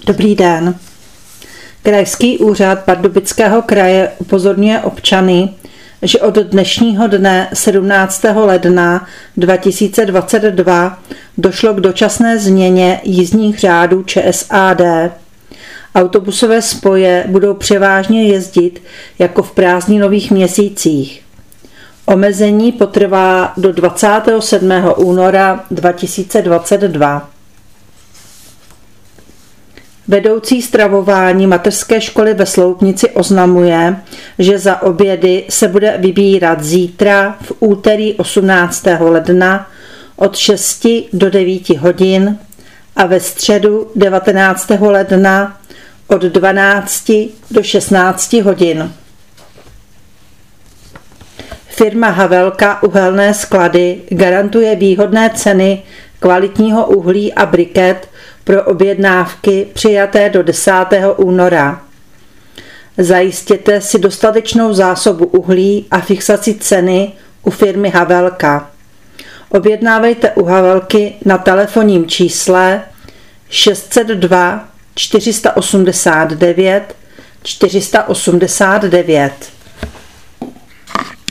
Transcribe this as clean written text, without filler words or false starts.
Dobrý den. Krajský úřad Pardubického kraje upozorňuje občany, že od dnešního dne 17. ledna 2022 došlo k dočasné změně jízdních řádů ČSAD. Autobusové spoje budou převážně jezdit jako v prázdninových měsících. Omezení potrvá do 27. února 2022. Vedoucí stravování mateřské školy ve Sloupnici oznamuje, že za obědy se bude vybírat zítra v úterý 18. ledna od 6 do 9 hodin a ve středu 19. ledna od 12 do 16 hodin. Firma Havelka uhelné sklady garantuje výhodné ceny kvalitního uhlí a briket pro objednávky přijaté do 10. února. Zajistěte si dostatečnou zásobu uhlí a fixaci ceny u firmy Havelka. Objednávejte u Havelky na telefonním čísle 602 489 489.